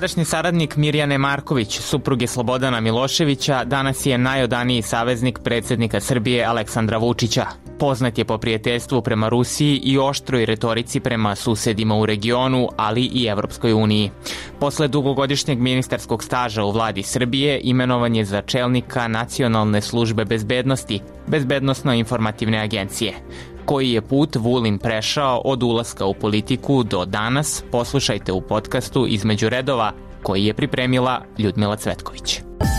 Sadašnji saradnik Mirjane Marković, supruge Slobodana Miloševića, danas je najodaniji saveznik predsjednika Srbije Aleksandra Vučića. Poznat je po prijateljstvu prema Rusiji i oštroj retorici prema susedima u regionu, ali i Evropskoj uniji. Posle dugogodišnjeg ministarskog staža u vladi Srbije, imenovan je za čelnika Nacionalne službe bezbednosti, Bezbednosno-informativne agencije. Koji je put Vulin prešao od ulaska u politiku do danas, poslušajte u podcastu Između redova, koji je pripremila Ljudmila Cvetković.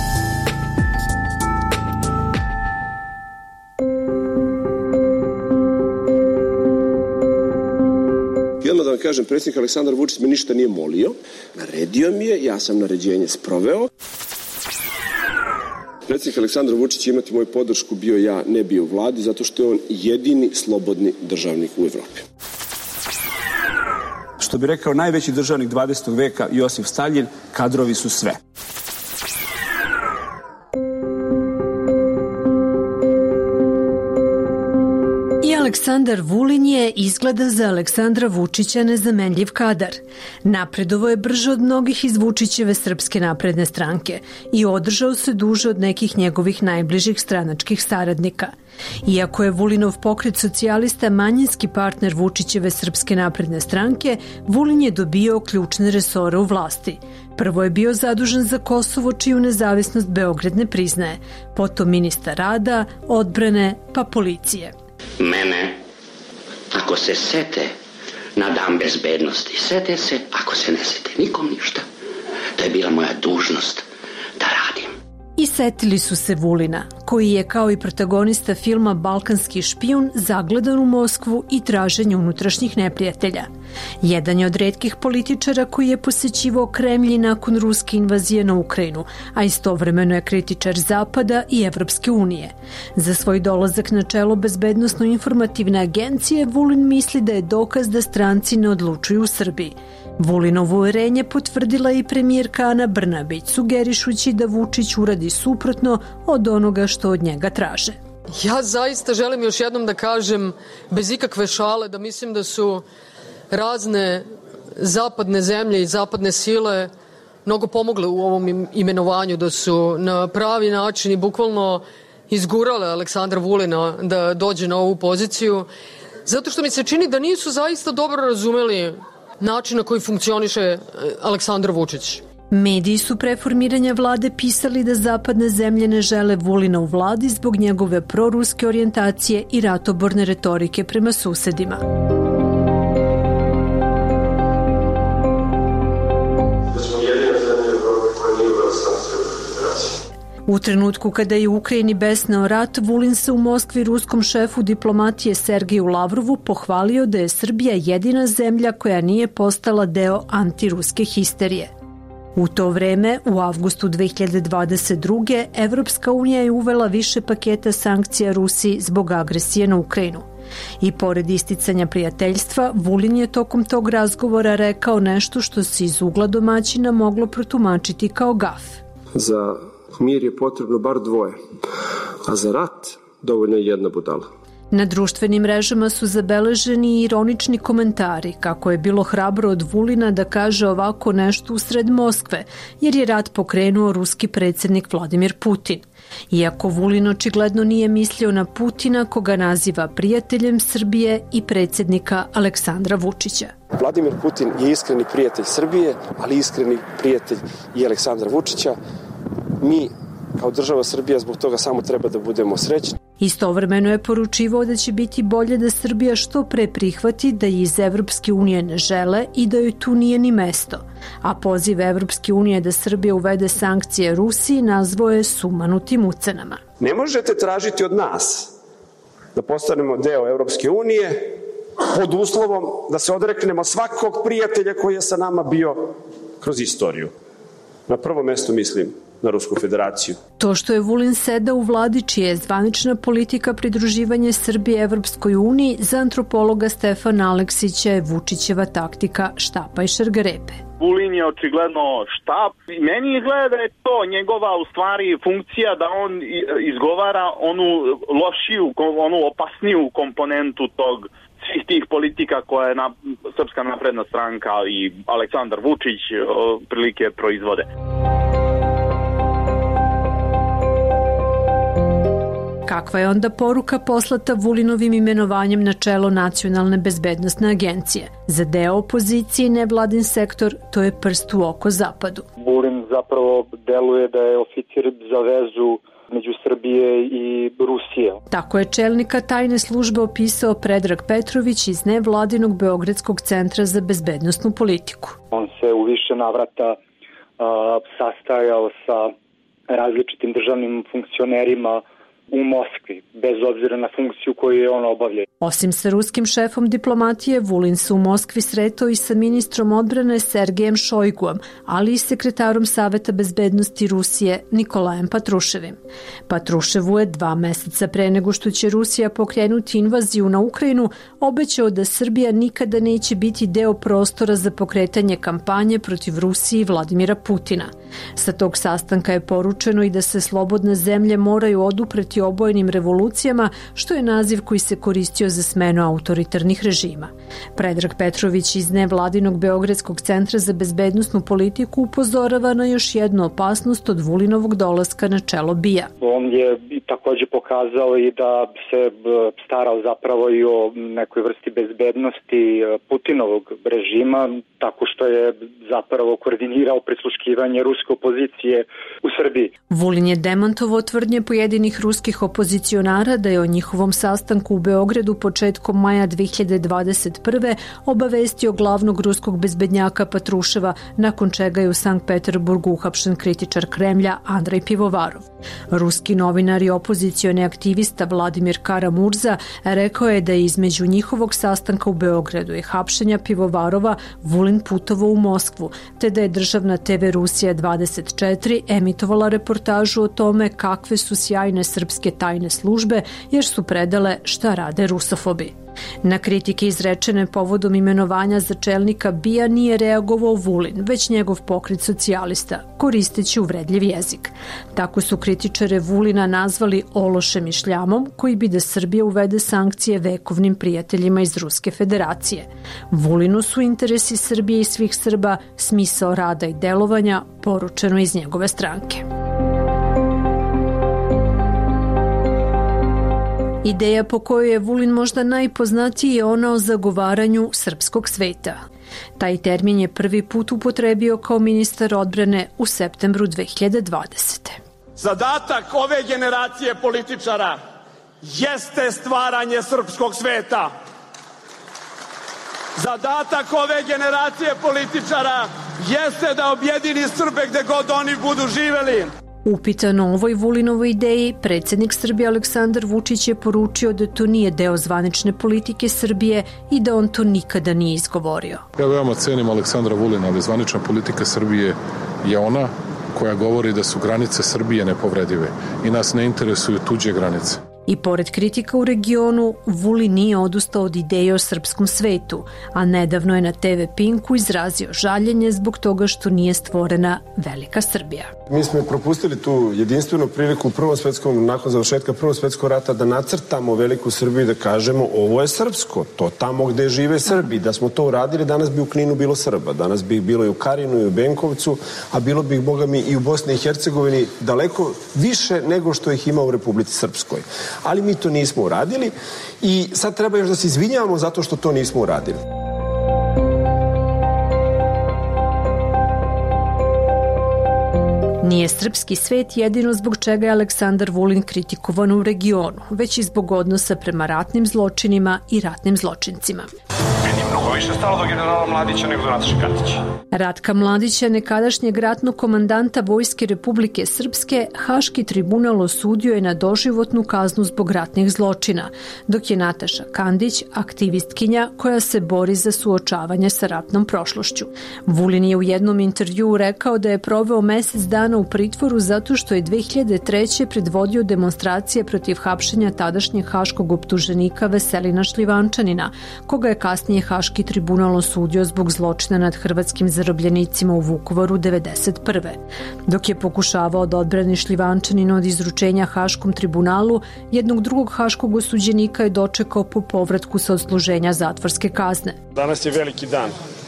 I odmah da vam kažem, predsjednik Aleksandar Vučić me ništa nije molio, naredio mi je, ja sam naređenje sproveo. Predsjednik Aleksandar Vučić će imati moju podršku, bio ja, ne bio u vladi, zato što je on jedini slobodni državnik u Evropi. Što bi rekao najveći državnik 20. veka Josif Staljin, kadrovi su sve. Aleksandar Vulin je izgleda za Aleksandra Vučića nezamenljiv kadar. Napredovo je brže od mnogih iz Vučićeve Srpske napredne stranke i održao se duže od nekih njegovih najbližih stranačkih saradnika. Iako je Vulinov pokret socijalista manjinski partner Vučićeve Srpske napredne stranke, Vulin je dobio ključne resore u vlasti. Prvo je bio zadužen za Kosovo, čiju nezavisnost Beograd ne priznaje, potom ministar rada, odbrane, pa policije. Mene, ako se sete na dan bezbednosti, sete se, ako se ne sete nikom ništa. To je bila moja dužnost da radim. I setili su se Vulina, koji je kao i protagonista filma Balkanski špijun zagledan u Moskvu i traženju unutrašnjih neprijatelja. Jedan je od retkih političara koji je posećivao Kremlj nakon ruske invazije na Ukrajinu, a istovremeno je kritičar Zapada i Evropske unije. Za svoj dolazak na čelo Bezbednosno-informativne agencije Vulin misli da je dokaz da stranci ne odlučuju u Srbiji. Vulinovo uverenje potvrdila i premijerka Ana Brnabić, sugerišući da Vučić uradi suprotno od onoga što od njega traže. Ja zaista želim još jednom da kažem, bez ikakve šale, da mislim da su razne zapadne zemlje i zapadne sile mnogo pomogle u ovom imenovanju, da su na pravi način i bukvalno izgurale Aleksandra Vulina da dođe na ovu poziciju, zato što mi se čini da nisu zaista dobro razumeli način na koji funkcioniše Aleksandar Vučić. Mediji su pre formiranja vlade pisali da zapadne zemlje ne žele Vulina u vladi zbog njegove proruske orijentacije i ratoborne retorike prema susedima. U trenutku kada je u Ukrajini besneo rat, Vulin se u Moskvi ruskom šefu diplomatije Sergeju Lavrovu pohvalio da je Srbija jedina zemlja koja nije postala deo antiruske histerije. U to vreme, u avgustu 2022. Evropska unija je uvela više paketa sankcija Rusiji zbog agresije na Ukrajinu. I pored isticanja prijateljstva, Vulin je tokom tog razgovora rekao nešto što se iz ugla domaćina moglo protumačiti kao gaf. Za mir je potrebno bar dvoje, a za rat dovoljno je jedna budala. Na društvenim mrežama su zabeleženi ironični komentari kako je bilo hrabro od Vulina da kaže ovako nešto usred Moskve, jer je rat pokrenuo ruski predsjednik Vladimir Putin. Iako Vulin očigledno nije mislio na Putina, koga naziva prijateljem Srbije i predsjednika Aleksandra Vučića. Vladimir Putin je iskreni prijatelj Srbije, ali iskreni prijatelj i Aleksandra Vučića. Mi, kao država Srbija, zbog toga samo treba da budemo srećni. Istovremeno je poručivao da će biti bolje da Srbija što pre prihvati da iz Evropske unije ne žele i da joj tu nije ni mesto. A poziv Evropske unije da Srbija uvede sankcije Rusiji nazvao je sumanutim ucenama. Ne možete tražiti od nas da postanemo deo Evropske unije pod uslovom da se odreknemo svakog prijatelja koji je sa nama bio kroz istoriju. Na prvo mesto mislim na Rusku federaciju. To što je Vulin sedao u vladi čija je zvanična politika pridruživanje Srbije Evropskoj uniji, za antropologa Stefana Aleksića je Vučićeva taktika štapa i šargarepe. Vulin je očigledno štap. Meni izgleda da je to njegova u stvari funkcija da on izgovara onu lošiju, onu opasniju komponentu tog svih tih politika koje je Srpska napredna stranka i Aleksandar Vučić prilike proizvode. Kakva je onda poruka poslata Vulinovim imenovanjem na čelo Nacionalne bezbednosne agencije? Za deo opozicije i nevladin sektor to je prst u oko Zapadu. Vulin zapravo deluje da je oficir za vezu među Srbije i Rusije. Tako je čelnika tajne službe opisao Predrag Petrović iz nevladinog Beogradskog centra za bezbednosnu politiku. On se u više navrata sastajao sa različitim državnim funkcionerima u Moskvi, bez obzira na funkciju koju je on obavljao. Osim sa ruskim šefom diplomatije, Vulin se u Moskvi sretao i sa ministrom odbrane Sergejem Šojguom, ali i sekretarom Saveta bezbednosti Rusije Nikolajem Patruševim. Patruševu je 2 meseca pre nego što će Rusija pokrenuti invaziju na Ukrajinu obećao da Srbija nikada neće biti deo prostora za pokretanje kampanje protiv Rusije i Vladimira Putina. Sa tog sastanka je poručeno i da se slobodne zemlje moraju odupreti obojenim revolucijama, što je naziv koji se koristio za smenu autoritarnih režima. Predrag Petrović iz nevladinog Beogradskog centra za bezbednosnu politiku upozorava na još jednu opasnost od Vulinovog dolaska na čelo BIA. On je takođe pokazao i da se starao zapravo i o nekoj vrsti bezbednosti Putinovog režima, tako što je zapravo koordinirao prisluškivanje ruske opozicije u Srbiji. Vulin je demantovao tvrdnje pojedinih ruskih opozicionara da je o njihovom sastanku u Beogradu početkom maja 2021. obavestio glavnog ruskog bezbednjaka Patruševa, nakon čega je u Sankt Peterburgu uhapšen kritičar Kremlja Andrej Pivovarov. Ruski novinar i opozicioni aktivista Vladimir Kara-Murza rekao je da je između njihovog sastanka u Beogradu i hapšenja Pivovarova Vulin putovao u Moskvu, te da je državna TV Rusija 24 emitovala reportažu o tome kakve su sjajne srpske tajne službe jer su predale šta rade rusofobi. Na kritike izrečene povodom imenovanja za čelnika BIA nije reagovao Vulin, već njegov pokret socijalista, koristeći uvredljiv jezik. Tako su kritičare Vulina nazvali ološem i šljamom, koji bi da Srbija uvede sankcije vekovnim prijateljima iz Ruske federacije. Vulinu su interesi Srbije i svih Srba smisao rada i delovanja, poručeno iz njegove stranke. Ideja po kojoj je Vulin možda najpoznatiji je ona o zagovaranju srpskog sveta. Taj termin je prvi put upotrebio kao ministar odbrane u septembru 2020. Zadatak ove generacije političara jeste stvaranje srpskog sveta. Zadatak ove generacije političara jeste da objedini Srbe gde god oni budu živeli. Upitan o ovoj Vulinovoj ideji, predsjednik Srbije Aleksandar Vučić je poručio da to nije deo zvanične politike Srbije i da on to nikada nije izgovorio. Ja veoma cenim Aleksandra Vulina, ali zvanična politika Srbije je ona koja govori da su granice Srbije nepovredive i nas ne interesuju tuđe granice. I pored kritika u regionu, Vulin nije odustao od ideje o srpskom svetu, a nedavno je na TV Pinku izrazio žaljenje zbog toga što nije stvorena Velika Srbija. Mi smo propustili tu jedinstvenu priliku nakon završetka Prvog svjetskog rata da nacrtamo Veliku Srbiju i da kažemo ovo je srpsko, to tamo gde žive Srbi. Da smo to uradili, danas bi u Kninu bilo Srba, danas bi bilo i u Karinu i u Benkovcu, a bilo bi, boga mi, i u Bosni i Hercegovini daleko više nego što ih ima u Republici Srpskoj. Ali mi to nismo uradili i sad treba još da se izvinjavamo zato što to nismo uradili. Nije srpski svet jedino zbog čega je Aleksandar Vulin kritikovan u regionu, već i zbog odnosa prema ratnim zločinima i ratnim zločincima. Meni mnogo više stalo do generala Mladića nego do Nataše Kandića. Ratka Mladića, nekadašnjeg ratnog komandanta Vojske Republike Srpske, Haški tribunal osudio je na doživotnu kaznu zbog ratnih zločina, dok je Nataša Kandić aktivistkinja koja se bori za suočavanje sa ratnom prošlošću. Vulin je u jednom intervjuu rekao da je proveo mesec dana u pritvoru zato što je 2003. predvodio demonstracije protiv hapšenja tadašnjeg haškog optuženika Veselina Šljivančanina, koga je kasnije Haški Haški tribunal osudio zbog zločina nad hrvatskim zarobljenicima u Vukovaru 1991. Dok je pokušavao da odbrani Šljivančanina od izručenja Haškom tribunalu, jednog drugog haškog osuđenika je dočekao po povratku sa odsluženja zatvorske kazne. Danas je veliki dan.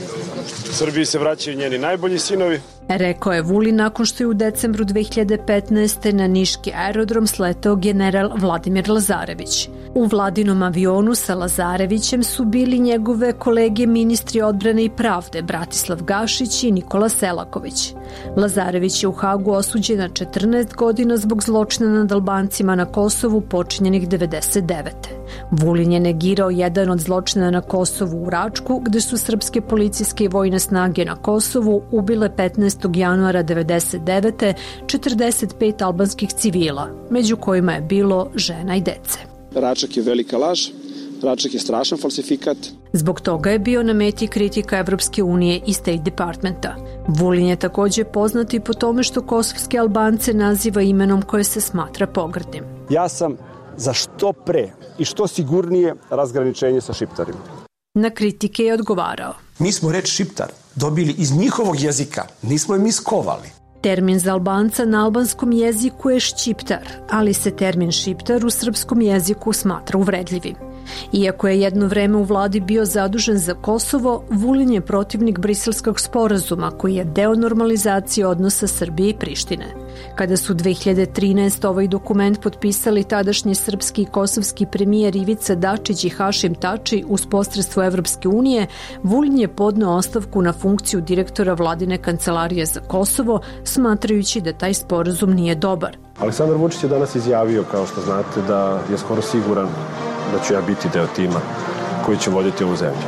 Srbiji se vraćaju njeni najbolji sinovi. Rekao je Vulin nakon što je u decembru 2015. na niški aerodrom sletao general Vladimir Lazarević. U vladinom avionu sa Lazarevićem su bili njegove kolege ministri odbrane i pravde Bratislav Gašić i Nikola Selaković. Lazarević je u Hagu osuđen na 14 godina zbog zločina nad Albancima na Kosovu počinjenih 1999. Vulin je negirao jedan od zločina na Kosovu u Račku, gde su srpske policijske i vojne snage na Kosovu ubile 15. januara 1999. 45 albanskih civila, među kojima je bilo žena i dece. Račak je velika laž, Račak je strašan falsifikat. Zbog toga je bio na meti kritika Evropske unije i State Departmenta. Vulin je takođe poznat i po tome što kosovske Albance naziva imenom koje se smatra pogrdnim. Ja sam za što pre i što sigurnije razgraničenje sa Šiptarima. Na kritike je odgovarao. Mi smo reč Šiptar dobili iz njihovog jezika, nismo je mi skovali. Termin za Albanca na albanskom jeziku je šćiptar, ali se termin šiptar u srpskom jeziku smatra uvredljivim. Iako je jedno vreme u vladi bio zadužen za Kosovo, Vulin je protivnik Briselskog sporazuma koji je deo normalizacije odnosa Srbije i Prištine. Kada su 2013. ovaj dokument potpisali tadašnji srpski i kosovski premijer Ivica Dačić i Hašim Tači uz posredstvo Evropske unije, Vulin je podneo ostavku na funkciju direktora vladine kancelarije za Kosovo, smatrajući da taj sporazum nije dobar. Aleksandar Vučić je danas izjavio, kao što znate, da je skoro siguran da ću ja biti deo tima koji će voditi ovu zemlju.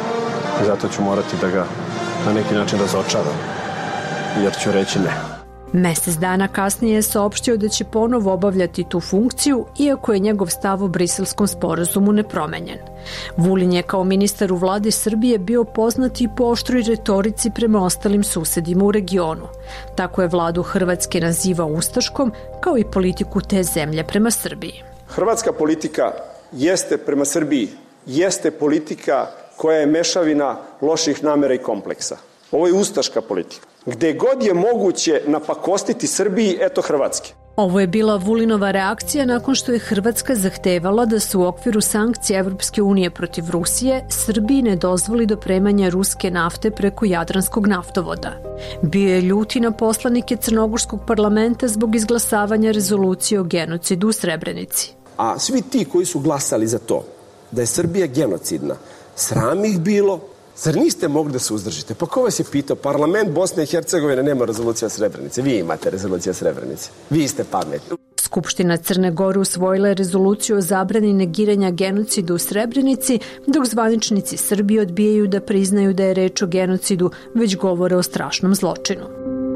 I zato ću morati da ga na neki način razočaram, jer ću reći ne. Mesec dana kasnije je saopštio da će ponovo obavljati tu funkciju, iako je njegov stav o Briselskom sporazumu nepromenjen. Vulin je kao ministar u vladi Srbije bio poznat i po oštroj retorici prema ostalim susedima u regionu. Tako je vladu Hrvatske nazivao ustaškom, kao i politiku te zemlje prema Srbiji. Hrvatska politika jeste prema Srbiji, jeste politika koja je mešavina loših namera i kompleksa. Ovo je ustaška politika. Gde god je moguće napakostiti Srbiji, eto Hrvatske. Ovo je bila Vulinova reakcija nakon što je Hrvatska zahtevala da se u okviru sankcija Evropske unije protiv Rusije Srbiji ne dozvoli dopremanje ruske nafte preko Jadranskog naftovoda. Bio je ljuti na poslanike Crnogorskog parlamenta zbog izglasavanja rezolucije o genocidu u Srebrenici. A svi ti koji su glasali za to, da je Srbija genocidna, sram ih bilo. Zar niste mogli da se uzdržite? Pa ko vas je pitao? Parlament Bosne i Hercegovine nema rezolucija Srebrenice. Vi imate rezolucija Srebrenice. Vi ste pametni. Skupština Crne Gore usvojila je rezoluciju o zabrani negiranja genocida u Srebrenici, dok zvaničnici Srbije odbijaju da priznaju da je reč o genocidu, već govore o strašnom zločinu.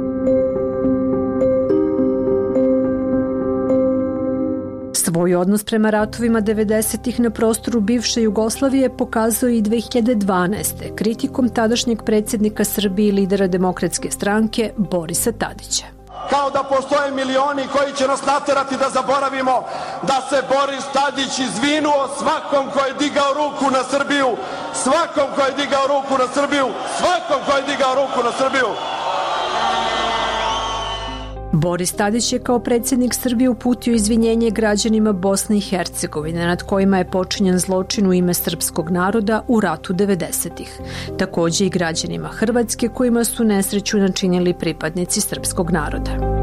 Svoj odnos prema ratovima 90-ih na prostoru bivše Jugoslavije pokazao i 2012. kritikom tadašnjeg predsjednika Srbije i lidera Demokratske stranke Borisa Tadića. Kao da postoje milioni koji će nas naterati da zaboravimo da se Boris Tadić izvinuo svakom ko je digao ruku na Srbiju, svakom ko je digao ruku na Srbiju, svakom ko je digao ruku na Srbiju. Boris Tadić je kao predsjednik Srbije uputio izvinjenje građanima Bosne i Hercegovine nad kojima je počinjen zločin u ime srpskog naroda u ratu 90-ih. Takođe i građanima Hrvatske kojima su nesreću načinili pripadnici srpskog naroda.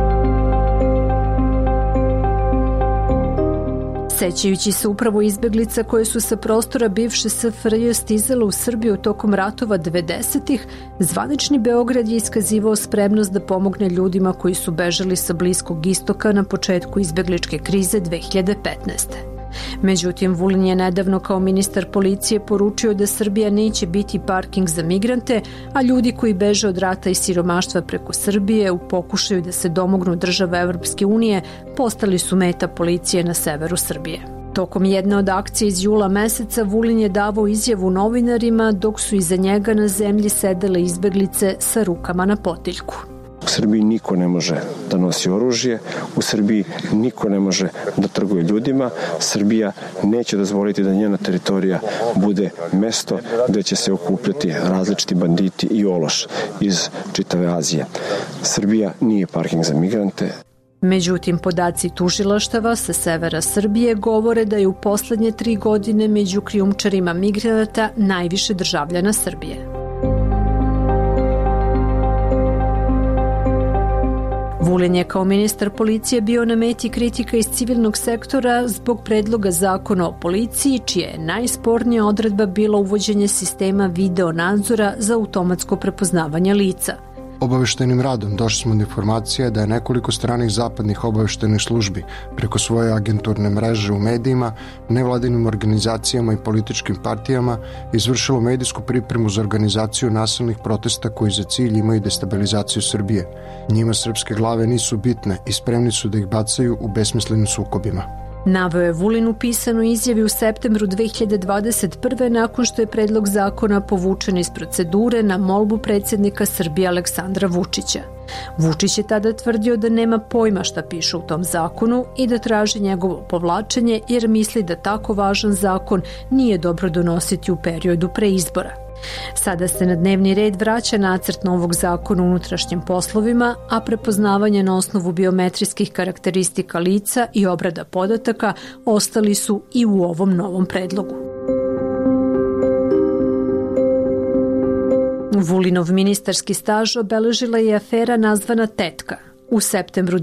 Sećajući se upravo izbeglica koje su sa prostora bivše SFRJ stizale u Srbiju tokom ratova 90-ih, zvanični Beograd je iskazivao spremnost da pomogne ljudima koji su bežali sa Bliskog istoka na početku izbegličke krize 2015. Međutim, Vulin je nedavno kao ministar policije poručio da Srbija neće biti parking za migrante, a ljudi koji beže od rata i siromaštva preko Srbije u pokušaju da se domognu država Evropske unije postali su meta policije na severu Srbije. Tokom jedne od akcije iz jula meseca Vulin je davao izjavu novinarima dok su iza njega na zemlji sedele izbeglice sa rukama na potiljku. U Srbiji niko ne može da nosi oružje, u Srbiji niko ne može da trguje ljudima. Srbija neće dozvoliti da njena teritorija bude mesto gde će se okupljati različiti banditi i ološ iz čitave Azije. Srbija nije parking za migrante. Međutim, podaci tužilaštava sa severa Srbije govore da je u poslednje 3 godine među krijumčarima migranata najviše državljana Srbije. Vulin je kao ministar policije bio na meti kritika iz civilnog sektora zbog predloga zakona o policiji, čija je najspornija odredba bila uvođenje sistema video nadzora za automatsko prepoznavanje lica. Obaveštajnim radom došli smo do informacije da je nekoliko stranih zapadnih obaveštajnih službi preko svoje agenturne mreže u medijima, nevladinim organizacijama i političkim partijama izvršilo medijsku pripremu za organizaciju nasilnih protesta koji za cilj imaju destabilizaciju Srbije. Njima srpske glave nisu bitne i spremni su da ih bacaju u besmislenim sukobima. Naveo je Vulin u pisanoj izjavi u septembru 2021. nakon što je predlog zakona povučen iz procedure na molbu predsjednika Srbije Aleksandra Vučića. Vučić je tada tvrdio da nema pojma šta piše u tom zakonu i da traži njegovo povlačenje jer misli da tako važan zakon nije dobro donositi u periodu pre izbora. Sada se na dnevni red vraća nacrt novog zakona o unutrašnjim poslovima, a prepoznavanje na osnovu biometrijskih karakteristika lica i obrada podataka ostali su i u ovom novom predlogu. Vulinov ministarski staž obeležila je afera nazvana Tetka. U septembru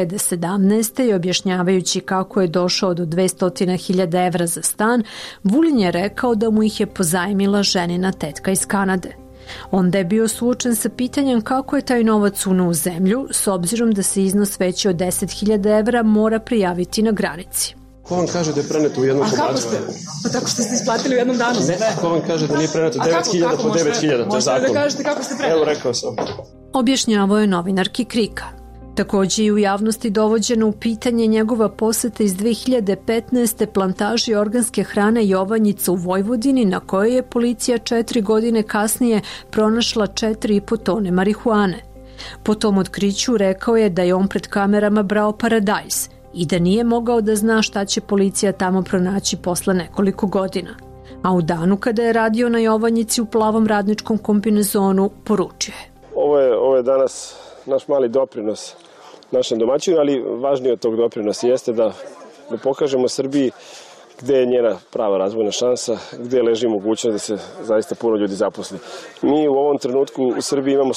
2017. objašnjavajući kako je došao do 200.000 evra za stan, Vulin je rekao da mu ih je pozajmila ženina tetka iz Kanade. Onda je bio suočen sa pitanjem kako je taj novac unuo u zemlju, s obzirom da se iznos veći od 10.000 evra mora prijaviti na granici. Ko vam kaže da je preneto u jednom komadu? A kako ste? Pa tako što ste isplatili u jednom danu? Ne, ko vam kaže da nije preneto 9.000 po 9.000, to je zakon. Možete da kažete kako ste preneli? Evo, rekao sam. Objašnjavao je novinarki Krika. Takođe i u javnosti dovođeno u pitanje njegova poseta iz 2015. plantaži organske hrane Jovanjica u Vojvodini, na kojoj je policija 4 godine kasnije pronašla 4,5 tone marihuane. Po tom otkriću rekao je da je on pred kamerama brao paradajz i da nije mogao da zna šta će policija tamo pronaći posle nekoliko godina. A u danu kada je radio na Jovanjici u plavom radničkom kombinezonu, poručio je. Ovo je danas naš mali doprinos našem domaćinu, ali važnije od tog doprinosa jeste da pokažemo Srbiji gde je njena prava razvojna šansa, gde leži mogućnost da se zaista puno ljudi zaposli. Mi u ovom trenutku u Srbiji imamo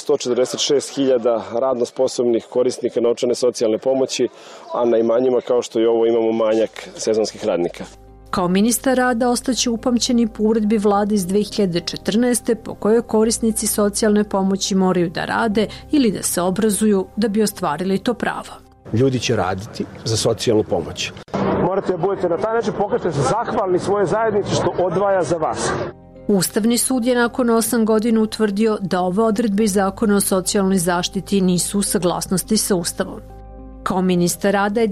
146.000 radno sposobnih korisnika novčane socijalne pomoći, a na imanjima kao što je ovo imamo manjak sezonskih radnika. Kao ministar rada ostaće upamćeni po uredbi vlade iz 2014. po kojoj korisnici socijalne pomoći moraju da rade ili da se obrazuju da bi ostvarili to pravo. Ljudi će raditi za socijalnu pomoć. Morate da budete na taj način, pokažete se zahvalni svoje zajednici što odvaja za vas. Ustavni sud je nakon 8 godina utvrdio da ove odredbe iz zakona o socijalnoj zaštiti nisu u saglasnosti sa Ustavom. Kao ministar rada je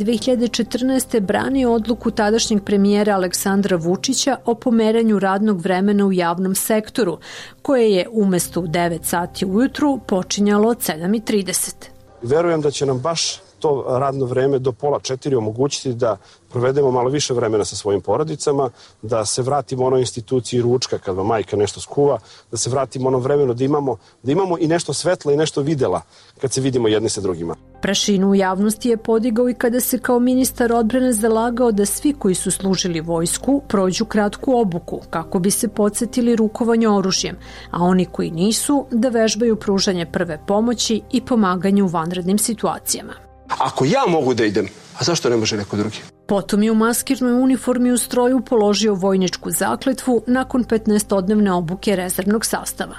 2014. branio odluku tadašnjeg premijera Aleksandra Vučića o pomeranju radnog vremena u javnom sektoru, koje je umesto u 9 sati ujutru počinjalo od 7:30. Verujem da će nam baš to radno vreme do 3:30 omogućiti da provedemo malo više vremena sa svojim porodicama, da se vratimo onoj instituciji ručka kad vam majka nešto skuva, da se vratimo ono vremenu da imamo i nešto svetla i nešto videla kad se vidimo jedni sa drugima. Prašinu u javnosti je podigao i kada se kao ministar odbrane zalagao da svi koji su služili vojsku prođu kratku obuku kako bi se podsjetili rukovanja oružjem, a oni koji nisu da vežbaju pružanje prve pomoći i pomaganje u vanrednim situacijama. Ako ja mogu da idem, a zašto ne može neko drugi? Potom je u maskirnoj uniformi u stroju položio vojničku zakletvu nakon 15-odnevne obuke rezervnog sastava.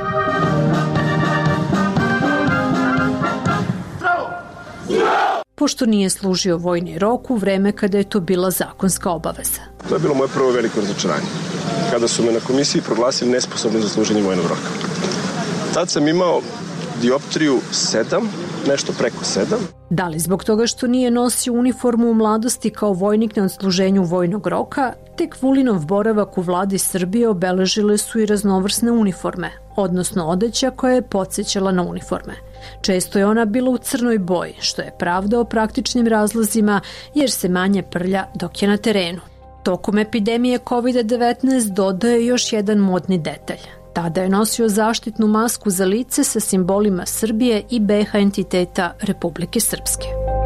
Pošto nije služio vojni rok u vreme kada je to bila zakonska obaveza. To je bilo moje prvo veliko razočaranje, kada su me na komisiji proglasili nesposobno za služenje vojnog roka. Tad sam imao dioptriju 7, nešto preko 7. Da li zbog toga što nije nosio uniformu u mladosti kao vojnik na odsluženju vojnog roka, tek Vulinov boravak u vladi Srbije obeležile su i raznovrsne uniforme, odnosno odeća koja je podsjećala na uniforme. Često je ona bila u crnoj boji, što je pravda o praktičnim razlozima jer se manje prlja dok je na terenu. Tokom epidemije COVID-19 dodaje još jedan modni detalj. Tada je nosio zaštitnu masku za lice sa simbolima Srbije i BiH entiteta Republike Srpske.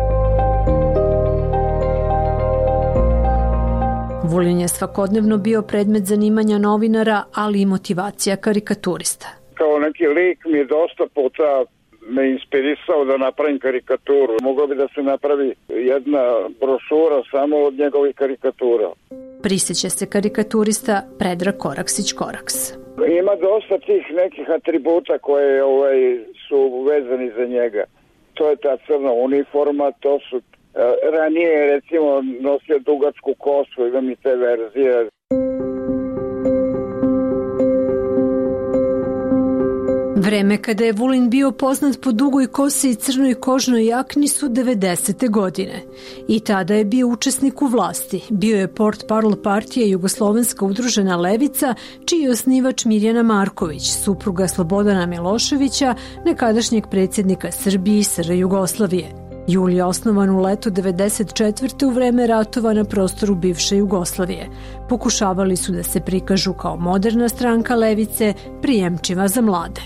Vulin je svakodnevno bio predmet zanimanja novinara, ali i motivacija karikaturista. Kao neki lik mi je dosta puta me inspirisao da napravim karikaturu. Moglo bi da se napravi jedna brošura samo od njegovih karikatura. Prisjeća se karikaturista Predrag Koraksić-Koraks. Ima dosta tih nekih atributa koje su vezani za njega. To je ta crna uniforma, to su ranije recimo nosio dugačku kosu, imam i te verzije. Vreme kada je Vulin bio poznat po dugoj kosi i crnoj kožnoj jakni su 90. godine. I tada je bio učesnik u vlasti. Bio je portparol partije Jugoslovenska udružena levica, čiji je osnivač Mirjana Marković, supruga Slobodana Miloševića, nekadašnjeg predsjednika Srbije i SR Jugoslavije. Jul je osnovan u letu 94. u vreme ratova na prostoru bivše Jugoslavije. Pokušavali su da se prikažu kao moderna stranka levice, prijemčiva za mlade.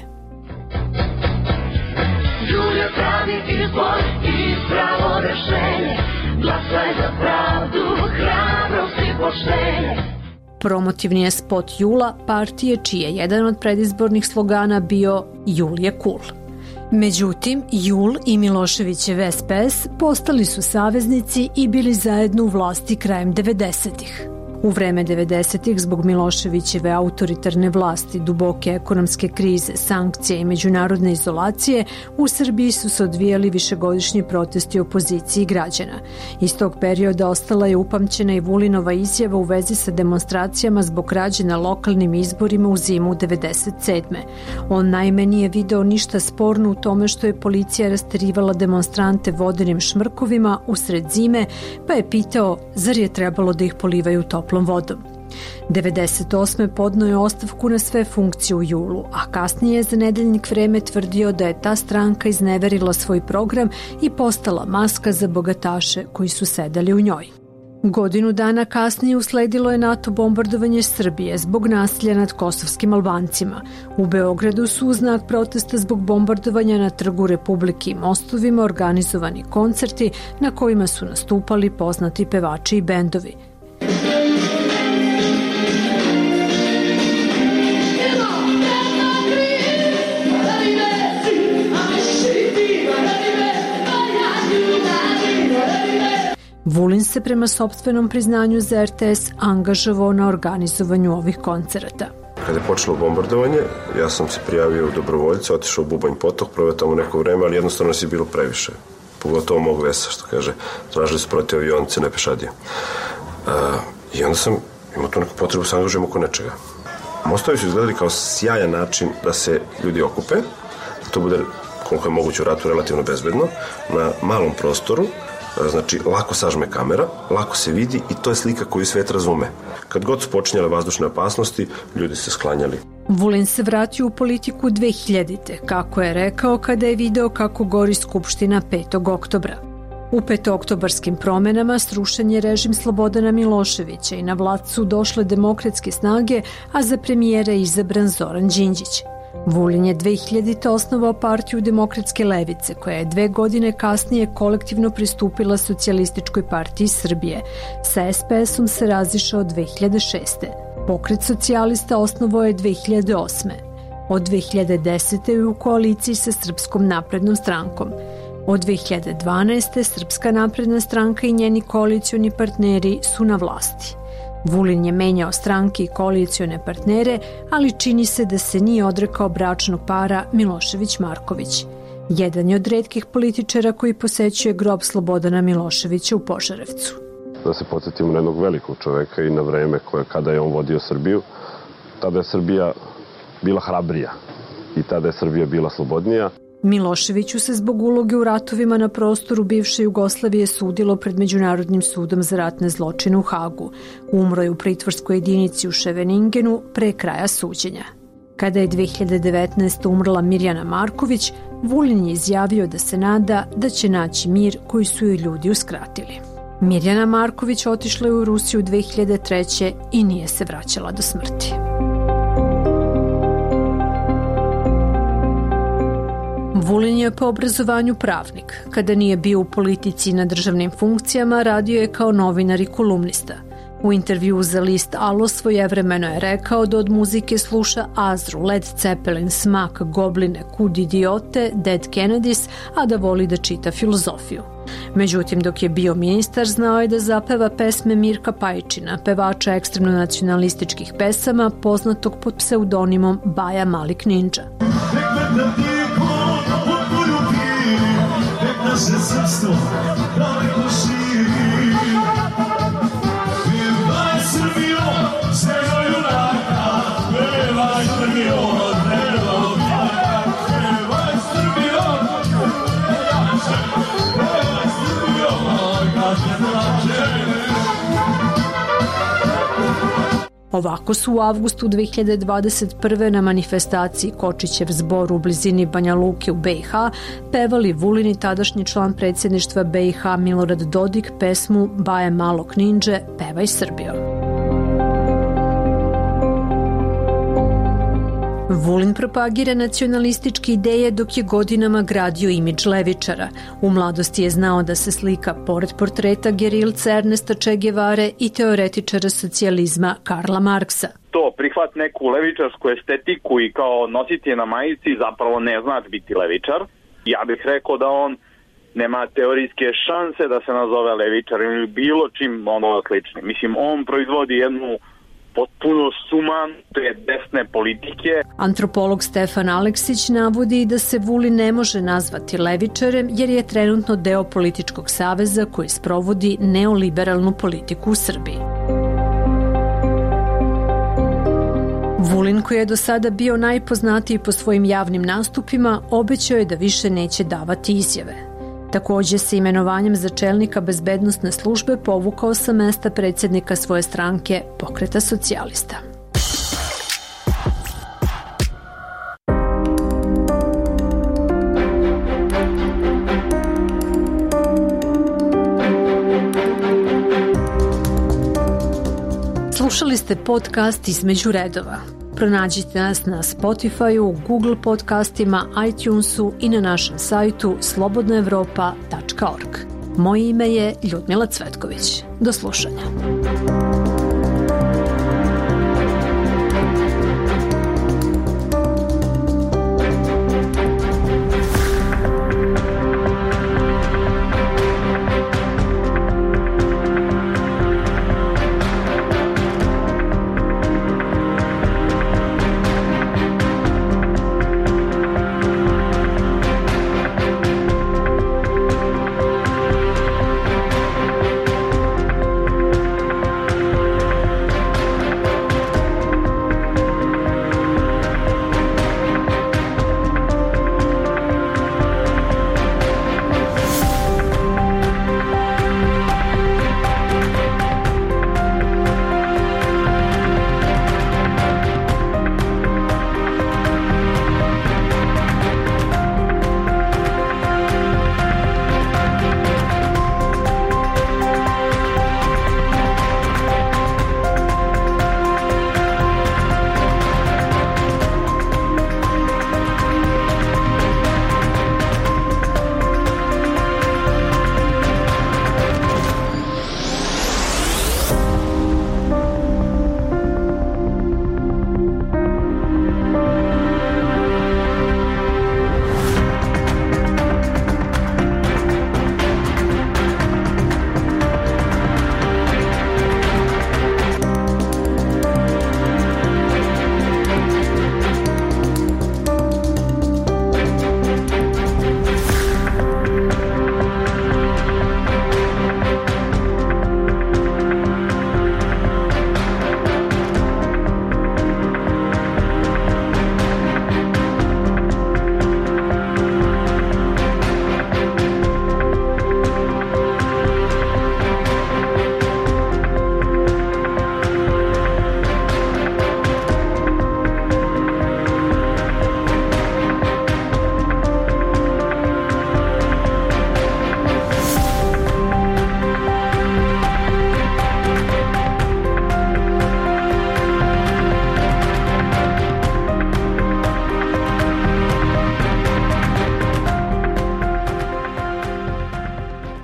Jul je pravi izbor i pravo rešenje, glasaj za pravdu, hrabrost i poštenje. Promotivni je spot Jula partije čiji je jedan od predizbornih slogana bio Jul je cool. Međutim, Jul i Miloševićev SPS postali su saveznici i bili zajedno u vlasti krajem 90-ih. U vreme 90-ih, zbog Miloševićeve autoritarne vlasti, duboke ekonomske krize, sankcije i međunarodne izolacije, u Srbiji su se odvijali višegodišnji protesti opoziciji građana. Iz tog perioda ostala je upamćena i Vulinova izjava u vezi sa demonstracijama zbog krađe na lokalnim izborima u zimu 97. On naime nije video ništa sporno u tome što je policija rasterivala demonstrante vodenim šmrkovima usred zime, pa je pitao zar je trebalo da ih polivaju toplom vodom. 98. podneo je ostavku na sve funkcije u julu, a kasnije je za Nedeljnik Vreme tvrdio da je ta stranka izneverila svoj program i postala maska za bogataše koji su sedali u njoj. Godinu dana kasnije usledilo je NATO bombardovanje Srbije zbog nasilja nad kosovskim Albancima. U Beogradu su u znak protesta zbog bombardovanja na Trgu Republike i mostovima organizovani koncerti na kojima su nastupali poznati pevači i bendovi. Vulin se prema sopstvenom priznanju za RTS angažovao na organizovanju ovih koncerata. Kada je počelo bombardovanje, ja sam se prijavio u dobrovoljce, otišao u Bubanj potok, proveo tamo neko vreme, ali jednostavno nas je bilo previše. Pogotovo mog vesa, što kaže, tražili su protiv avionice, ne pešadije. I onda sam imao tu neku potrebu sa angažujem oko nečega. Mostovi su izgledali kao sjajan način da se ljudi okupe, da to bude koliko je moguće u ratu relativno bezbedno, na malom prostoru. Znači, lako sažme kamera, lako se vidi i to je slika koju svet razume. Kad god su počinjale vazdušne opasnosti, ljudi se sklanjali. Vulin se vratio u politiku 2000. kako je rekao kada je video kako gori Skupština 5. oktobra. U petooktobarskim promenama srušen je režim Slobodana Miloševića i na vlast su došle demokratske snage, a za premijera je izabran Zoran Đinđić. Vulin je 2000. osnovao partiju Demokratske levice, koja je 2 godine kasnije kolektivno pristupila Socijalističkoj partiji Srbije. Sa SPS-om se razišao 2006. Pokret socijalista osnovao je 2008. Od 2010. je u koaliciji sa Srpskom naprednom strankom. Od 2012. Srpska napredna stranka i njeni koalicioni partneri su na vlasti. Vulin je menjao stranke i koalicione partnere, ali čini se da se nije odrekao bračnog para Milošević-Marković. Jedan je od retkih političara koji posećuje grob Slobodana Miloševića u Požarevcu. Da se podsjetimo na jednog velikog čoveka i na vreme kada je on vodio Srbiju, tada je Srbija bila hrabrija i tada je Srbija bila slobodnija. Miloševiću se zbog uloge u ratovima na prostoru bivše Jugoslavije sudilo pred Međunarodnim sudom za ratne zločine u Hagu. Umro je u pritvorskoj jedinici u Ševeningenu pre kraja suđenja. Kada je 2019. umrla Mirjana Marković, Vulin je izjavio da se nada da će naći mir koji su joj ljudi uskratili. Mirjana Marković otišla je u Rusiju 2003. i nije se vraćala do smrti. Vulin je po obrazovanju pravnik. Kada nije bio u politici i na državnim funkcijama, radio je kao novinar i kolumnista. U intervjuu za list Alo svojevremeno je rekao da od muzike sluša Azru, Led Zeppelin, Smak, Gobline, Kud idiote, Dead Kennedys, a da voli da čita filozofiju. Međutim, dok je bio ministar, znao je da zapeva pesme Mirka Pajčina, pevača ekstremno nacionalističkih pesama, poznatog pod pseudonimom Baja Malik Ninja. Naše srpstvo daleko širi. Pevaj Srbijo, svega junaka, pevaj Srbijo, dreva objaka, pevaj Srbijo, pevaj Srbijo, kad te plače. Ovako su u avgustu 2021. na manifestaciji Kočićev zbor u blizini Banja Luke u BiH pevali Vulin i tadašnji član predsjedništva BiH Milorad Dodik pesmu Baje Malog Ninđe, Pevaj Srbijo. Vulin propagira nacionalističke ideje dok je godinama gradio imidž levičara. U mladosti je znao da se slika pored portreta gerilca Ernesta Che Guevare i teoretičara socijalizma Karla Marksa. To prihvat neku levičarsku estetiku i kao nositi je na majici zapravo ne znači biti levičar. Ja bih rekao da on nema teorijske šanse da se nazove levičar ili bilo čim ono sličnim. Mislim, on proizvodi jednu potpuno sumanute desne politike. Antropolog Stefan Aleksić navodi da se Vulin ne može nazvati levičarem jer je trenutno deo političkog saveza koji sprovodi neoliberalnu politiku u Srbiji. Vulin, koji je do sada bio najpoznatiji po svojim javnim nastupima, obećao je da više neće davati izjave. Takođe se imenovanjem za čelnika bezbednosne službe povukao sa mesta predsjednika svoje stranke Pokreta socijalista. Slušali ste podcast Između redova. Pronađite nas na Spotify-u, Google podcastima, iTunesu i na našem sajtu slobodnaevropa.org. Moje ime je Ljudmila Cvetković. Do slušanja.